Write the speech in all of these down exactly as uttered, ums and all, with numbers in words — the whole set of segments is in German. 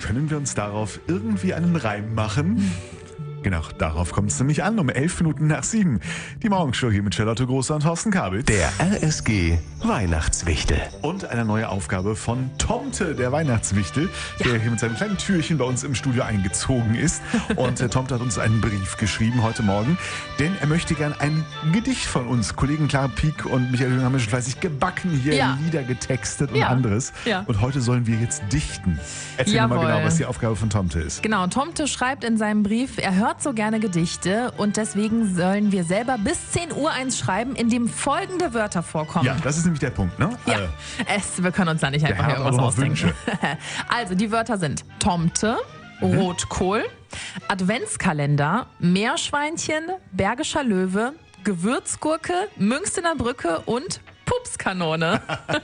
können wir uns darauf irgendwie einen Reim machen? Genau, darauf kommt es nämlich an, um elf Minuten nach sieben. Die Morgenshow hier mit Charlotte Großer und Thorsten Kabitz. Der R S G Weihnachtswichtel. Und eine neue Aufgabe von Tomte, der Weihnachtswichtel, ja. der hier mit seinem kleinen Türchen bei uns im Studio eingezogen ist. Und äh, Tomte hat uns einen Brief geschrieben heute Morgen, denn er möchte gern ein Gedicht von uns. Kollegen Clara Pieck und Michael Jung haben schon fleißig gebacken, hier ja. Lieder getextet und ja. anderes. Ja. Und heute sollen wir jetzt dichten. Erzähl Jawohl. mal genau, was die Aufgabe von Tomte ist. Genau, Tomte schreibt in seinem Brief, er hört so gerne Gedichte und deswegen sollen wir selber bis zehn Uhr eins schreiben, in dem folgende Wörter vorkommen. Ja, das ist nämlich der Punkt, ne? Ja, Äh, es, wir können uns da nicht einfach Herr hat irgendwas auch noch ausdenken. Wünsche. Also, die Wörter sind Tomte, Mhm. Rotkohl, Adventskalender, Meerschweinchen, Bergischer Löwe, Gewürzgurke, Münchner Brücke und Pupskanone.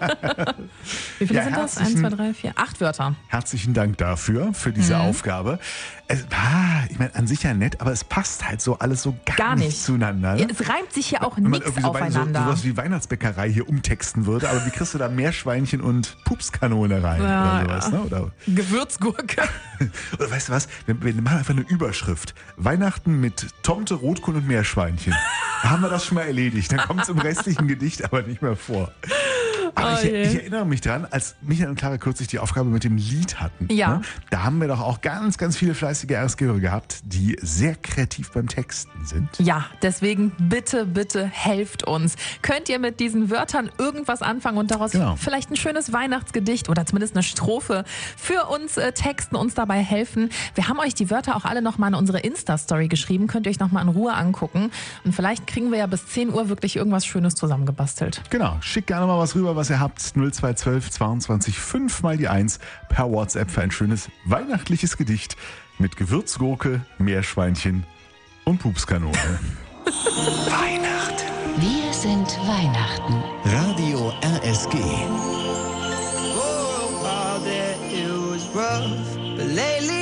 Wie viele Ja, sind das? herzlichen- Eins, zwei, drei, vier, acht Wörter. Herzlichen Dank dafür, für diese Mhm. Aufgabe. Es, ah, ich meine, an sich ja nett, aber es passt halt so alles so gar, Gar nicht, nicht. zueinander. Ne? Ja, es reimt sich hier auch Wenn man nichts irgendwie so, bei- so aufeinander. sowas wie Weihnachtsbäckerei hier umtexten würde, aber wie kriegst du da Meerschweinchen und Pupskanone rein Ja, oder sowas, ja. ne? Oder, Gewürzgurke. oder weißt du was, wir, wir machen einfach eine Überschrift. Weihnachten mit Tomte, Rotkohl und Meerschweinchen. Da haben wir das schon mal erledigt. Dann kommt es im restlichen Gedicht aber nicht mehr vor. Aber Oh ich, je. ich erinnere mich dran, als Michael und Clara kürzlich die Aufgabe mit dem Lied hatten. Ja. Ne? Da haben wir doch auch ganz, ganz viele fleißige R S G-Hörer gehabt, die sehr kreativ beim Texten sind. Ja, deswegen bitte, bitte helft uns. Könnt ihr mit diesen Wörtern irgendwas anfangen und daraus Genau. vielleicht ein schönes Weihnachtsgedicht oder zumindest eine Strophe für uns äh, texten, uns dabei helfen. Wir haben euch die Wörter auch alle nochmal in unsere Insta-Story geschrieben. Könnt ihr euch nochmal in Ruhe angucken. Und vielleicht kriegen wir ja bis zehn Uhr wirklich irgendwas Schönes zusammengebastelt. Genau, schickt gerne mal was rüber, was ihr habt. null zwei eins zwei zweiundzwanzig fünf mal die eins per WhatsApp für ein schönes weihnachtliches Gedicht mit Gewürzgurke, Meerschweinchen und Pupskanone. Weihnachten. Wir sind Weihnachten. Radio R S G. Oh, Father, it was rough, but lately